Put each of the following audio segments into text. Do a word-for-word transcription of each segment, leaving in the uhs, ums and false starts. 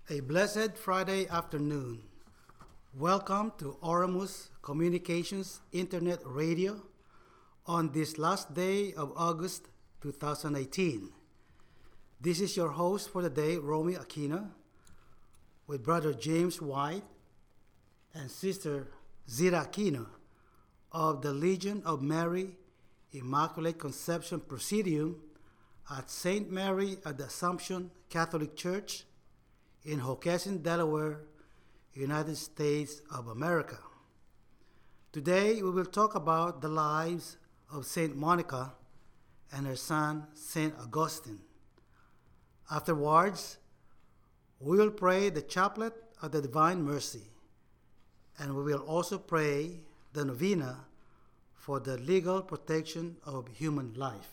A blessed Friday afternoon. Welcome to Oramus Communications Internet Radio on this last day of August two thousand eighteen. This is your host for the day, Romy Aquino, with Brother James White and Sister Zira Aquino of the Legion of Mary Immaculate Conception Presidium at Saint Mary at the Assumption Catholic Church in Hockessin, Delaware, United States of America. Today we will talk about the lives of Saint Monica and her son Saint Augustine. Afterwards, we will pray the Chaplet of the Divine Mercy, and we will also pray the Novena for the legal protection of human life.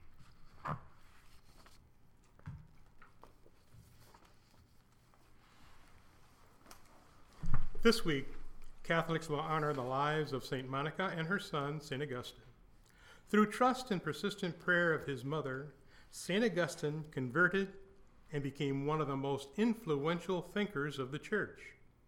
This week, Catholics will honor the lives of Saint Monica and her son, Saint Augustine. Through trust and persistent prayer of his mother, Saint Augustine converted and became one of the most influential thinkers of the Church.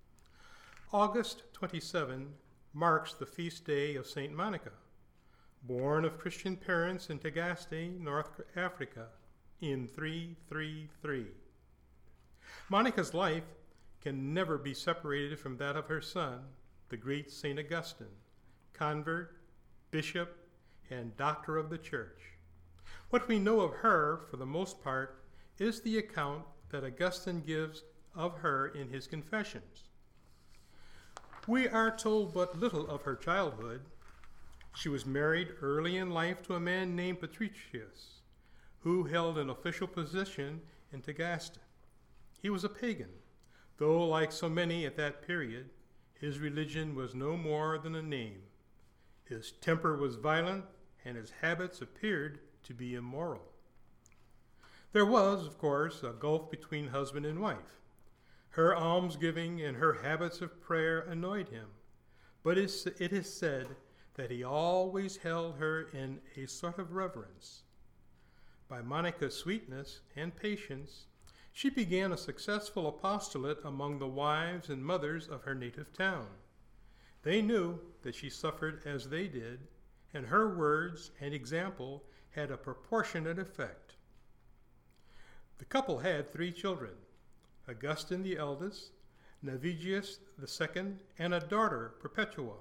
August twenty-seventh marks the feast day of Saint Monica, born of Christian parents in Tagaste, North Africa, in three thirty-three. Monica's life can never be separated from that of her son, the great Saint Augustine, convert, bishop, and doctor of the Church. What we know of her, for the most part, is the account that Augustine gives of her in his Confessions. We are told but little of her childhood. She was married early in life to a man named Patricius, who held an official position in Tagaste. He was a pagan, though, like so many at that period, his religion was no more than a name. His temper was violent, and his habits appeared to be immoral. There was, of course, a gulf between husband and wife. Her almsgiving and her habits of prayer annoyed him, but it is said that he always held her in a sort of reverence. By Monica's sweetness and patience, she began a successful apostolate among the wives and mothers of her native town. They knew that she suffered as they did, and her words and example had a proportionate effect. The couple had three children, Augustine the eldest, Navigius the second, and a daughter, Perpetua.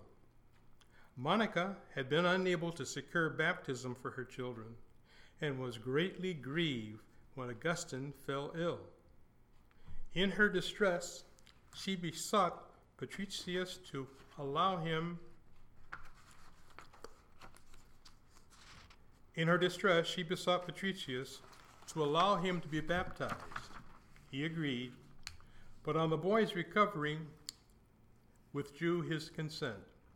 Monica had been unable to secure baptism for her children and was greatly grieved when Augustine fell ill. In her distress, she besought Patricius to allow him In her distress, she besought Patricius to allow him to be baptized. He agreed, but on the boy's recovery, withdrew his consent.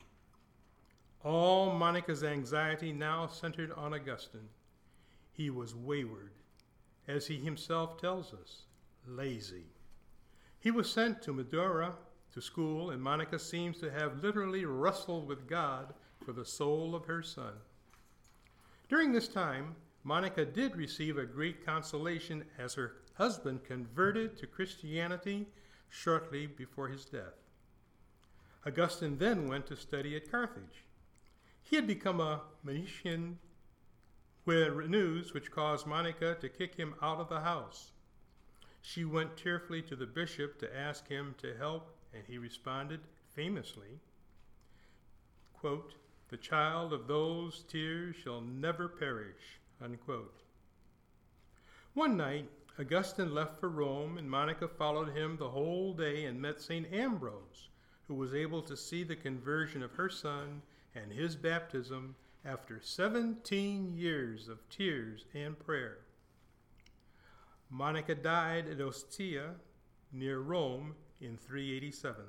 All Monica's anxiety now centered on Augustine. He was wayward, as he himself tells us, lazy. He was sent to Madeira to school, and Monica seems to have literally wrestled with God for the soul of her son. During this time, Monica did receive a great consolation as her husband converted to Christianity shortly before his death. Augustine then went to study at Carthage. He had become a Manichean with news which caused Monica to kick him out of the house. She went tearfully to the bishop to ask him to help, and he responded famously, quote, "The child of those tears shall never perish," unquote. One night, Augustine left for Rome, and Monica followed him the whole day and met Saint Ambrose, who was able to see the conversion of her son and his baptism after seventeen years of tears and prayer. Monica died at Ostia, near Rome, in three eighty-seven.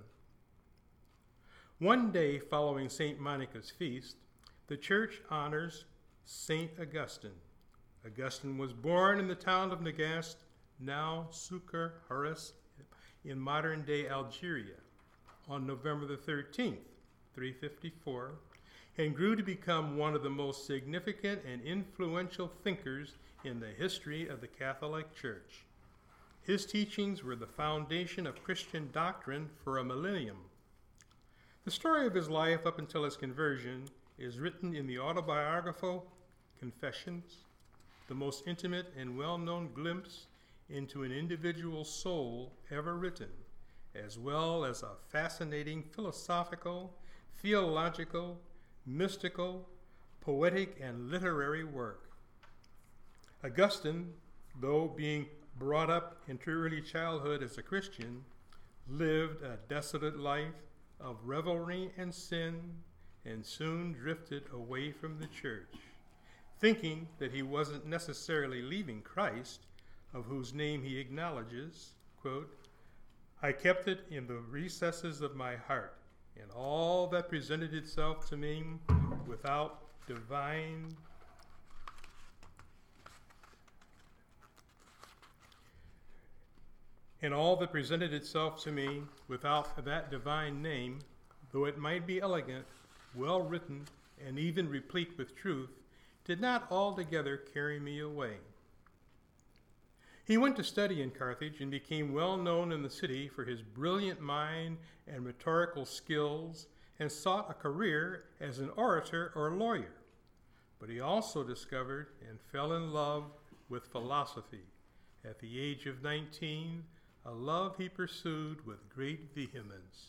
One day following Saint Monica's feast, the Church honors Saint Augustine. Augustine was born in the town of Nagast, now Sucre Hares, in modern-day Algeria, on November the thirteenth, three fifty-four, and grew to become one of the most significant and influential thinkers in the history of the Catholic Church. His teachings were the foundation of Christian doctrine for a millennium. The story of his life up until his conversion is written in the autobiographical Confessions, the most intimate and well-known glimpse into an individual's soul ever written, as well as a fascinating philosophical, theological, mystical, poetic, and literary work. Augustine, though being brought up into early childhood as a Christian, lived a desolate life of revelry and sin, and soon drifted away from the church, thinking that he wasn't necessarily leaving Christ, of whose name he acknowledges, quote, "I kept it in the recesses of my heart, and all that presented itself to me without divine and all that presented itself to me without that divine name, though it might be elegant, well written, and even replete with truth, did not altogether carry me away." He went to study in Carthage and became well known in the city for his brilliant mind and rhetorical skills, and sought a career as an orator or lawyer. But he also discovered and fell in love with philosophy at the age of nineteen, a love he pursued with great vehemence.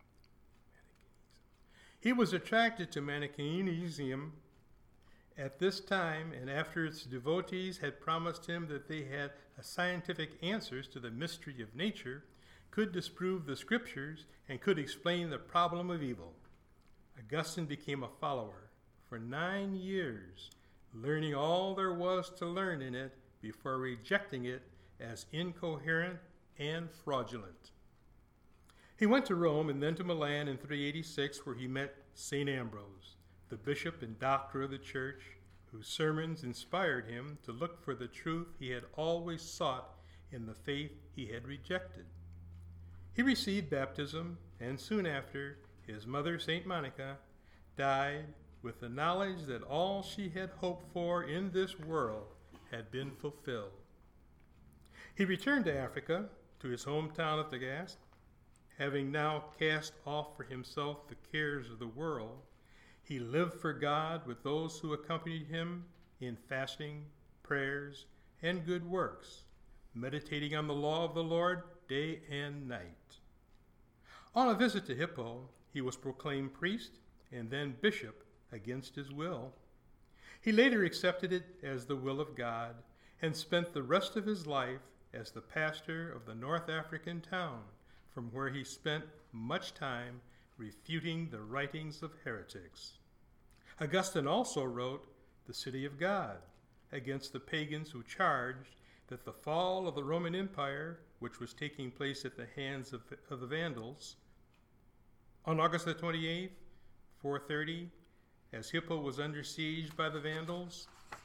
He was attracted to Manichaeism at this time, and after its devotees had promised him that they had a scientific answers to the mystery of nature, could disprove the scriptures, and could explain the problem of evil, Augustine became a follower for nine years, learning all there was to learn in it before rejecting it as incoherent and fraudulent. He went to Rome and then to Milan in three eighty-six, where he met Saint Ambrose, the bishop and doctor of the church, whose sermons inspired him to look for the truth he had always sought in the faith he had rejected. He received baptism, and soon after, his mother, Saint Monica, died with the knowledge that all she had hoped for in this world had been fulfilled. He returned to Africa, to his hometown of Tagaste, having now cast off for himself the cares of the world. He lived for God with those who accompanied him in fasting, prayers, and good works, meditating on the law of the Lord day and night. On a visit to Hippo, he was proclaimed priest and then bishop against his will. He later accepted it as the will of God and spent the rest of his life as the pastor of the North African town, from where he spent much time refuting the writings of heretics. Augustine also wrote The City of God against the pagans who charged that the fall of the Roman Empire, which was taking place at the hands of, of the Vandals, on August the twenty-eighth, four thirty, as Hippo was under siege by the Vandals,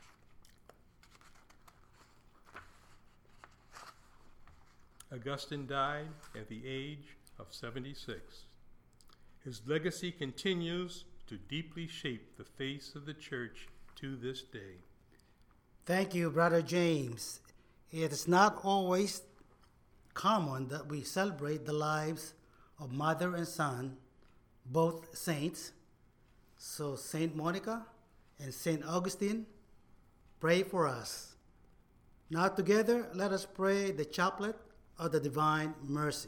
Augustine died at the age of seventy-six. His legacy continues to deeply shape the face of the church to this day. Thank you, Brother James. It is not always common that we celebrate the lives of mother and son, both saints. So Saint Monica and Saint Augustine, pray for us. Now together, let us pray the chaplet of the Divine Mercy.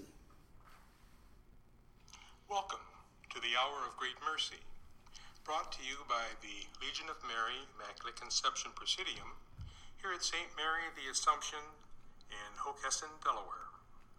Welcome to the Hour of Great Mercy, brought to you by the Legion of Mary Immaculate Conception Presidium here at Saint Mary the Assumption in Hockessin, Delaware.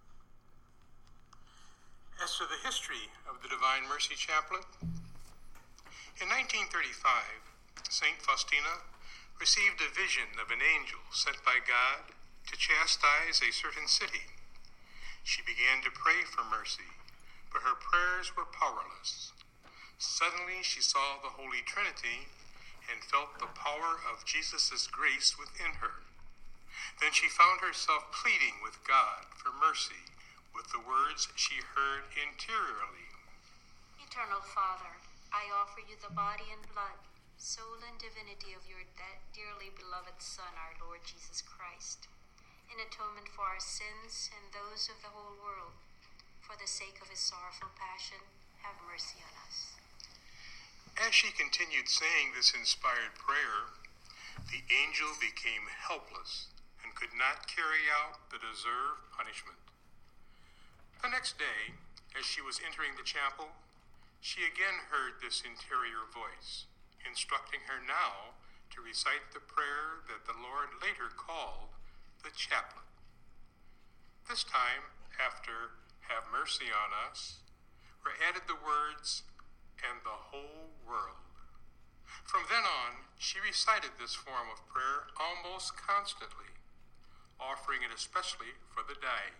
As to the history of the Divine Mercy Chaplet, in nineteen thirty-five, Saint Faustina received a vision of an angel sent by God to chastise a certain city. She began to pray for mercy, but her prayers were powerless. Suddenly she saw the Holy Trinity and felt the power of Jesus' grace within her. Then she found herself pleading with God for mercy with the words she heard interiorly. Eternal Father, I offer you the body and blood, soul and divinity of your de- dearly beloved Son, our Lord Jesus Christ. in atonement for our sins and those of the whole world. For the sake of his sorrowful passion, have mercy on us. As she continued saying this inspired prayer, the angel became helpless and could not carry out the deserved punishment. The next day, as she was entering the chapel, she again heard this interior voice, instructing her now to recite the prayer that the Lord later called the chaplet. This time, after "Have mercy on us," were added the words, "and the whole world." From then on, she recited this form of prayer almost constantly, offering it especially for the dying.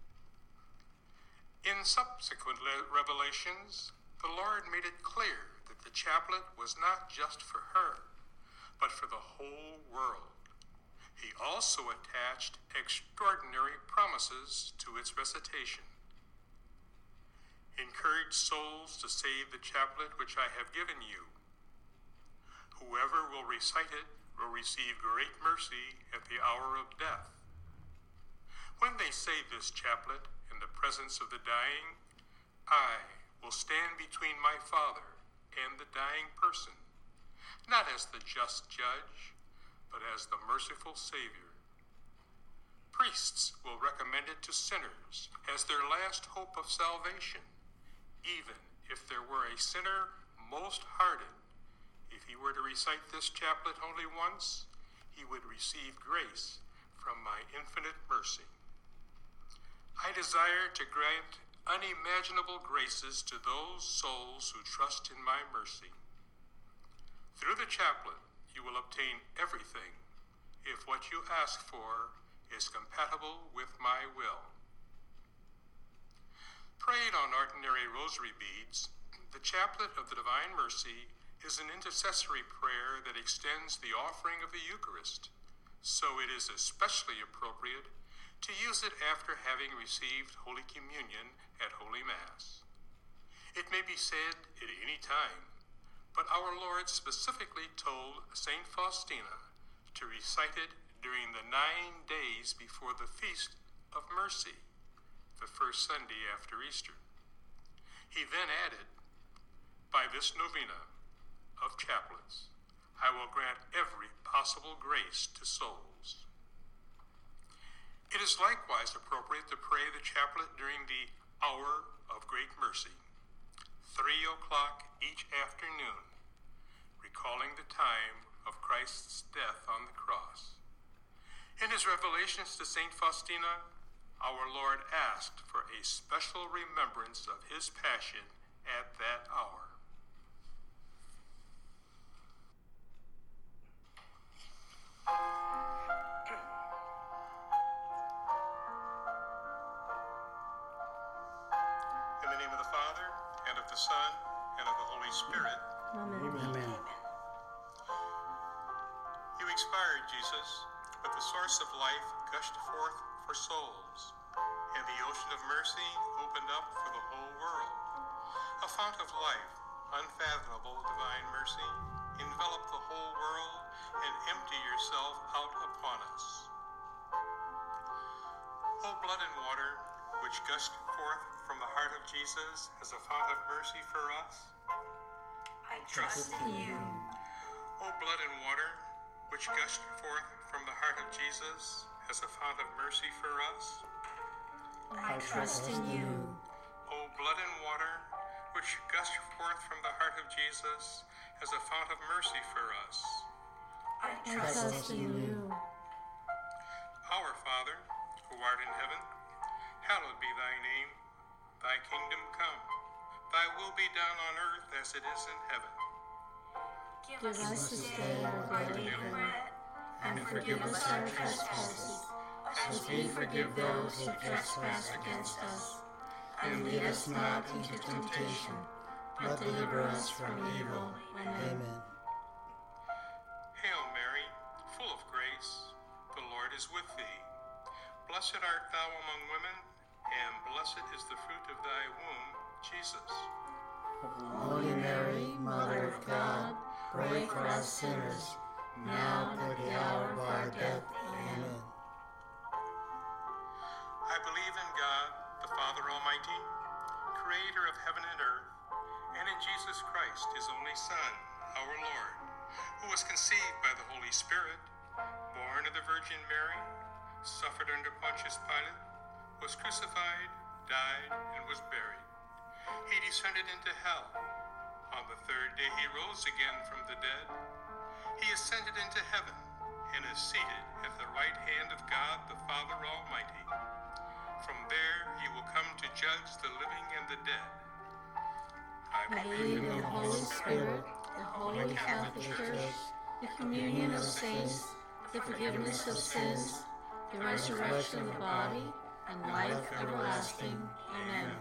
In subsequent revelations, the Lord made it clear that the chaplet was not just for her, but for the whole world. He also attached extraordinary promises to its recitation. Encourage souls to say the chaplet which I have given you. Whoever will recite it will receive great mercy at the hour of death. When they say this chaplet in the presence of the dying, I will stand between my Father and the dying person, not as the just judge, but as the merciful Savior. Priests will recommend it to sinners as their last hope of salvation, even if there were a sinner most hardened. If he were to recite this chaplet only once, he would receive grace from my infinite mercy. I desire to grant unimaginable graces to those souls who trust in my mercy. Through the chaplet, you will obtain everything if what you ask for is compatible with my will. Prayed on ordinary rosary beads, the chaplet of the Divine Mercy is an intercessory prayer that extends the offering of the Eucharist, so it is especially appropriate to use it after having received Holy Communion at Holy Mass. It may be said at any time, but our Lord specifically told Saint Faustina to recite it during the nine days before the Feast of Mercy, the first Sunday after Easter. He then added, by this novena of chaplets, I will grant every possible grace to souls. It is likewise appropriate to pray the chaplet during the hour of great mercy, three o'clock each afternoon, recalling the time of Christ's death on the cross. In his revelations to Saint Faustina, our Lord asked for a special remembrance of his passion at that hour. In the name of the Father, and of the Son, and of the Holy Spirit. Amen. Amen. You expired, Jesus, but the source of life gushed forth for souls, and the ocean of mercy opened up for the whole world. A fount of life, unfathomable divine mercy, envelop the whole world and empty yourself out upon us. O blood and water, which gushed forth from the heart of Jesus as a fount of mercy for us, I trust in you. O blood and water, which gushed forth from the heart of Jesus as a fount of mercy for us, I trust in you. O blood and water, which gushed forth from the heart of Jesus as a fount of mercy for us, I trust in you. Our Father, who art in heaven, hallowed be thy name. Thy kingdom come. Thy will be done on earth as it is in heaven. Give Give us this day our daily bread, and forgive us our trespasses, as we forgive those who trespass against us. And lead us not into temptation, but deliver us from evil. Amen. Amen. Hail Mary, full of grace, the Lord is with thee. Blessed art thou among women, and blessed is the fruit of thy womb, Jesus. Holy Mary, Mother of God, pray for us sinners, now and at the hour of our death. Amen. of heaven and earth, and in Jesus Christ, his only Son, our Lord, who was conceived by the Holy Spirit, born of the Virgin Mary, suffered under Pontius Pilate, was crucified, died, and was buried. He descended into hell. On the third day he rose again from the dead. He ascended into heaven and is seated at the right hand of God the Father Almighty. From there he will come to judge the living and the dead. I believe in the Holy Spirit, the Holy Catholic Church, the communion of saints, the forgiveness of sins, the resurrection of the body, and life everlasting. Amen.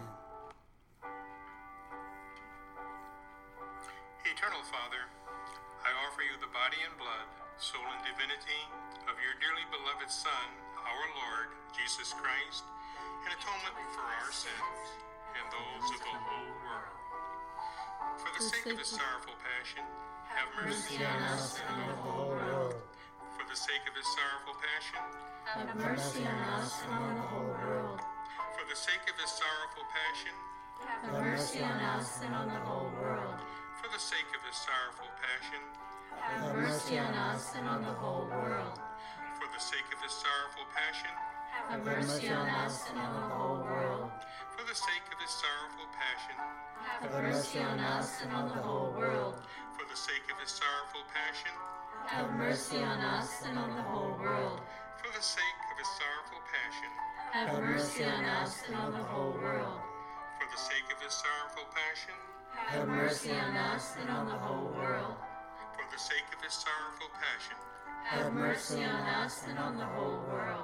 Eternal Father, I offer you the body and blood, soul and divinity of your dearly beloved Son, our Lord, Jesus Christ, in atonement for our sins and those of the whole world. For the sake of his sorrowful passion, have mercy on us and on the whole world. For the sake of his sorrowful passion, have mercy on us and on the whole world. For the sake of his sorrowful passion, have mercy on us and on the whole world. For the sake of his sorrowful passion, have mercy on us and on the whole world. For the sake of his sorrowful passion, have mercy on us and on the whole world. For the sake of his sorrowful passion, have mercy on us and on the whole world. For the sake of his sorrowful passion, have mercy on us and on the whole world. For the sake of his sorrowful passion, have mercy on us and on the whole world. For the sake of his sorrowful passion, have mercy on us and on the whole world. For the sake of his sorrowful passion, have mercy on us and on the whole world.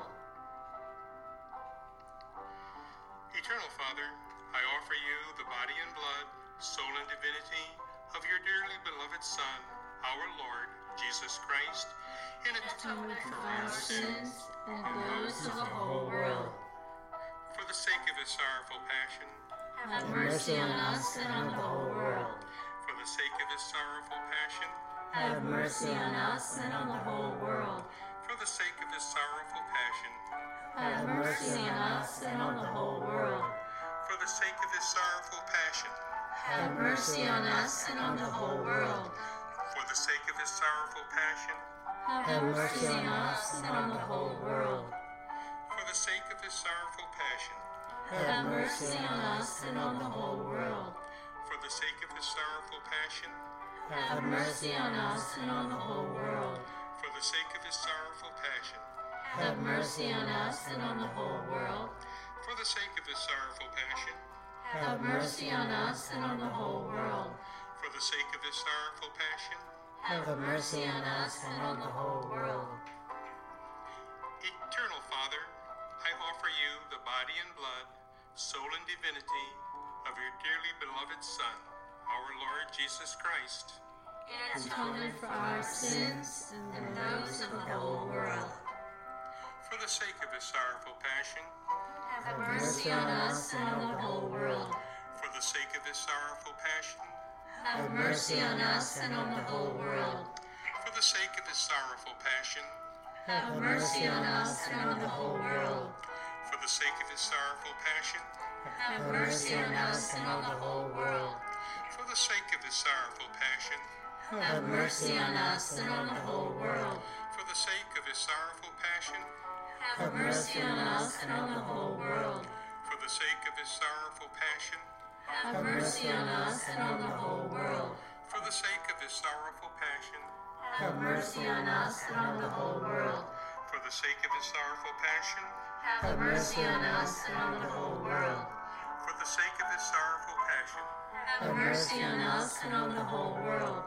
Eternal Father, I offer you the body and blood, soul and divinity of your dearly beloved Son, our Lord, Jesus Christ, in atonement for our sins and those of the whole world. For the sake of his sorrowful passion, have mercy on us and on the whole world. For the sake of his sorrowful passion, have mercy on us and on the whole world. For the sake of his sorrowful passion, have mercy on us and on the whole world. For the sake of his sorrowful passion, have mercy on us and on the whole world. For the sake of his sorrowful passion, have mercy on us and on the whole world. For the sake of his sorrowful passion, have mercy on us and on the whole world. For the sake of his sorrowful passion, have mercy on us and on the whole world. For the sake of his sorrowful passion, have mercy on us and on the whole world. For the sake of his sorrowful passion, have mercy on us and on the whole world. For the sake of his sorrowful passion, have mercy on us and on the whole world. Eternal Father, I offer you the body and blood, soul and divinity of your dearly beloved Son, our Lord Jesus Christ, in atonement for our sins and those of the whole world. For the sake of his sorrowful passion, have mercy on us and on the whole world. For the sake of his sorrowful passion, have mercy on us and on the whole world. For the sake of his sorrowful passion, have mercy on us and on the whole world. For the sake of his sorrowful passion, have mercy on us and on the whole world. For the sake of his sorrowful passion, have mercy on us and on the whole world. For the sake of his sorrowful passion, have mercy on us and on the whole world. For the sake of his sorrowful passion, have mercy on us and on the whole world. For the sake of his sorrowful passion, have mercy on us and on the whole world. For the sake of his sorrowful passion, have mercy on us and on the whole world. For the sake of his sorrowful passion, have mercy on us and on the whole world.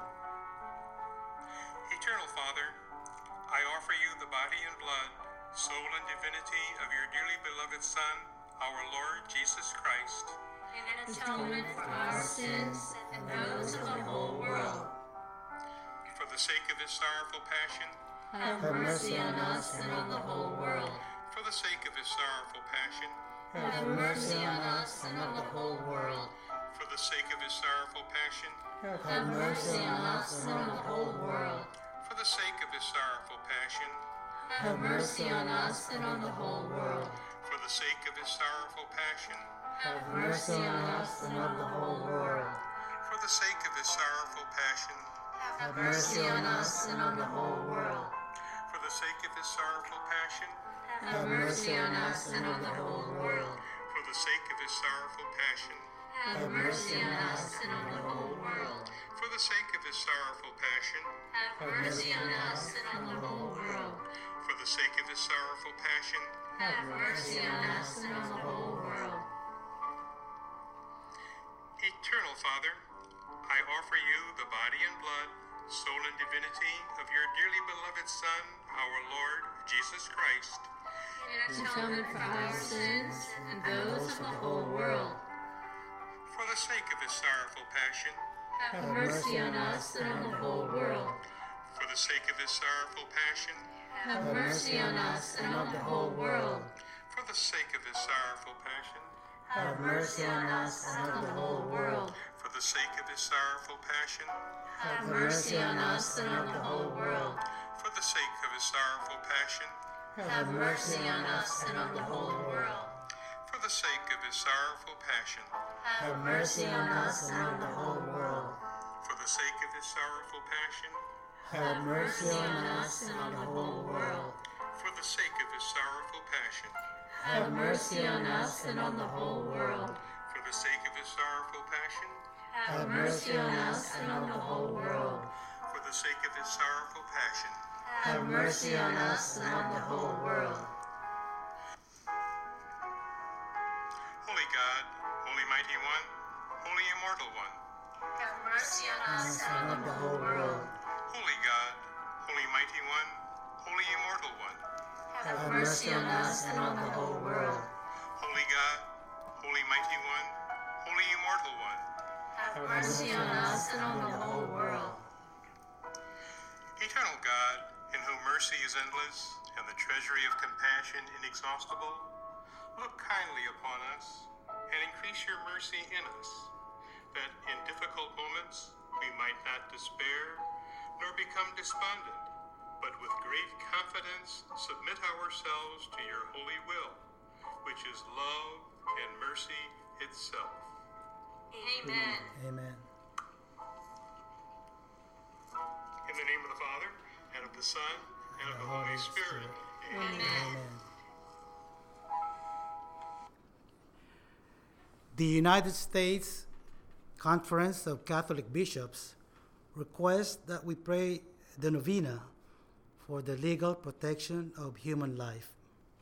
Eternal Father, I offer you the body and blood, soul and divinity of your dearly beloved Son, our Lord Jesus Christ, in atonement for our sins and those of the whole world. For the sake of his sorrowful passion, have mercy on us and on the whole world. For the sake of his sorrowful passion, have mercy on us and on the whole world. For the sake of his sorrowful passion, have mercy on us and on the whole world. For the sake of his sorrowful passion, have mercy on us and on the whole world. For the sake of his sorrowful passion, have mercy on us and on the whole world. For the sake of his sorrowful passion, Have mercy on us and on the whole world. for the sake of his sorrowful passion, Have mercy on us and on the whole world. for the sake of his sorrowful passion, Have mercy on us and on the whole world. for the sake of his sorrowful passion, Have mercy on us and on the whole world. for the sake of his sorrowful passion, Have mercy on us and on the whole world. Eternal Father, I offer you the body and blood, soul and divinity of your dearly beloved Son, our Lord Jesus Christ, In atonement for our sins and those of the whole world. for the sake of his sorrowful passion, Have mercy on us and on the whole world. for the sake of his sorrowful passion, Have mercy on us and on the whole world. for the sake of his sorrowful passion, Have mercy on us and on the whole world. for the sake of his sorrowful passion, Have mercy on us and on the whole world. for the sake of his sorrowful passion, Have mercy on us and on the whole world. for the sake of his sorrowful passion, Have mercy on us and on the whole world. for the sake of his sorrowful passion, Have mercy on us and on the whole world. for the sake of his sorrowful passion, Have mercy on us and on the whole world. for the sake of his sorrowful passion, Have mercy on us and on the whole world. for the sake of his sorrowful passion, Have mercy on us and on the whole world. Holy God, Holy Mighty One, Holy Immortal One, Have mercy on us and on the whole world. Holy God, Holy Mighty One, Holy Immortal One, Have mercy on us and on the whole world. Holy God, Holy Mighty One, Holy Immortal One, Have mercy on us and on the whole world. Eternal God, in whom mercy is endless and the treasury of compassion inexhaustible, look kindly upon us and increase your mercy in us, that in difficult moments we might not despair nor become despondent, but with great confidence submit ourselves to your holy will, which is love and mercy itself. Amen. Amen. In the name of the Father, and of the Son, and of the Holy Spirit. Amen. Amen. The United States Conference of Catholic Bishops requests that we pray the novena for the legal protection of human life.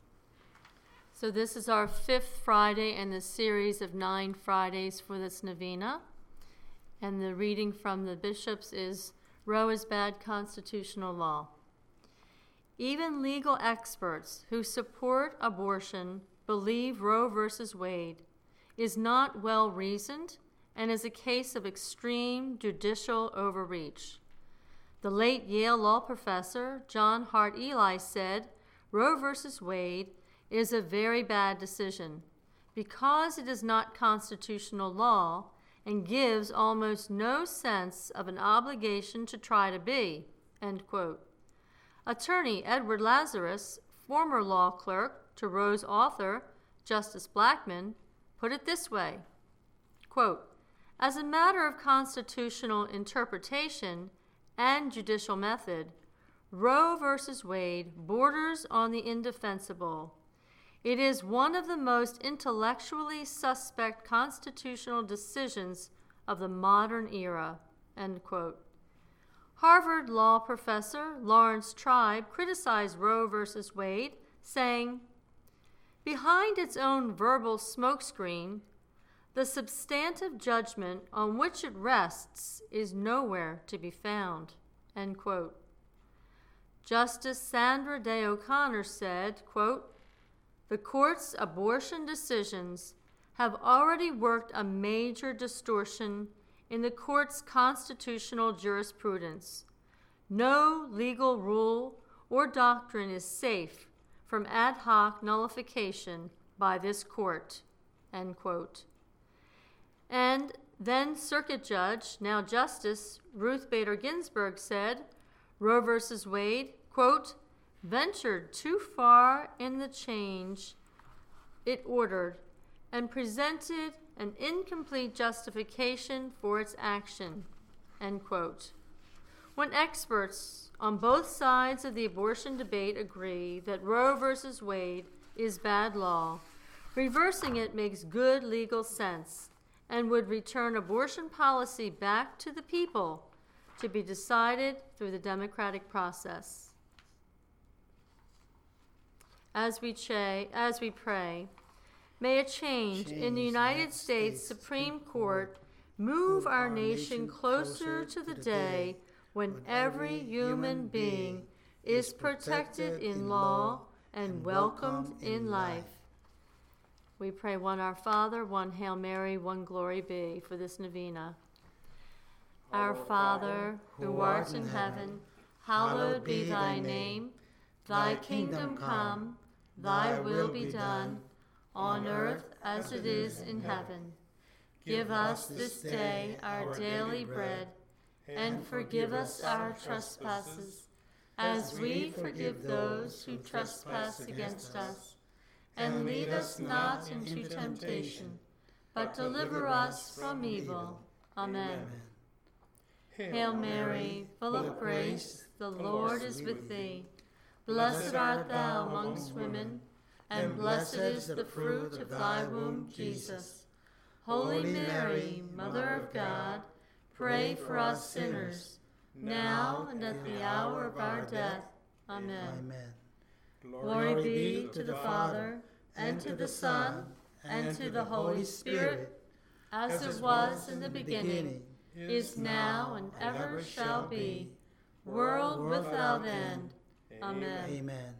So this is our fifth Friday in the series of nine Fridays for this novena. And the reading from the bishops is Roe is bad constitutional law. Even legal experts who support abortion believe Roe versus Wade is not well reasoned and is a case of extreme judicial overreach. The late Yale law professor John Hart Ely said Roe versus Wade is a very bad decision because it is not constitutional law and gives almost no sense of an obligation to try to be, end quote. Attorney Edward Lazarus, former law clerk to Roe's author, Justice Blackmun, put it this way, quote, as a matter of constitutional interpretation and judicial method, Roe versus Wade borders on the indefensible. It is one of the most intellectually suspect constitutional decisions of the modern era, end quote. Harvard law professor Lawrence Tribe criticized Roe versus Wade, saying, behind its own verbal smokescreen, the substantive judgment on which it rests is nowhere to be found, end quote. Justice Sandra Day O'Connor said, quote, the court's abortion decisions have already worked a major distortion in the court's constitutional jurisprudence. No legal rule or doctrine is safe from ad hoc nullification by this court, end quote. And then Circuit Judge, now Justice Ruth Bader Ginsburg said, Roe versus Wade, quote, ventured too far in the change it ordered and presented an incomplete justification for its action, end quote. When experts on both sides of the abortion debate agree that Roe versus Wade is bad law, reversing it makes good legal sense and would return abortion policy back to the people to be decided through the democratic process. As we, ch- as we pray, may a change, change in the United States, States Supreme Court move our, our nation closer to the day when every human being is protected in law and welcomed in life. We pray one Our Father, one Hail Mary, one Glory Be for this novena. Our Father, who art in heaven, hallowed be thy name. Thy kingdom come, thy will be done, on earth as it is in heaven. Give us this day our daily bread, and forgive us our trespasses, as we forgive those who trespass against us. And lead us not into temptation, but deliver us from evil. Amen. Hail Mary, full of grace, the Lord is with thee. Blessed art thou amongst women, and blessed is the fruit of thy womb, Jesus. Holy Mary, Mother of God, pray for us sinners, now and at the hour of our death. Amen. Amen. Glory be to the Father, and to the Son, and to the Holy Spirit, as it was in the beginning, is now, and ever shall be, world without end. Amen. Amen.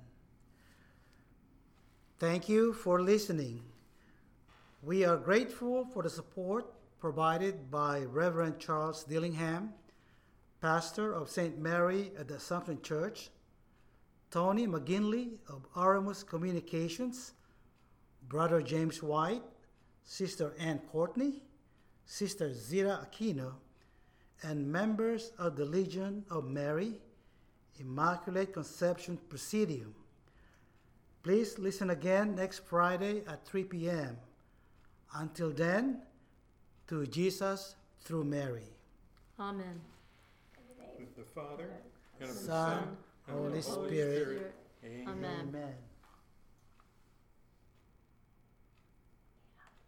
Thank you for listening. We are grateful for the support provided by Reverend Charles Dillingham, pastor of Saint Mary at the Assumption Church, Tony McGinley of Oramus Communications, Brother James White, Sister Ann Courtney, Sister Zira Aquino, and members of the Legion of Mary, Immaculate Conception Presidium. Please listen again next Friday at three p.m. Until then, to Jesus through Mary. Amen. With the Father, and of the Son, Son, and Holy of the Holy Spirit. Spirit. Amen. Amen.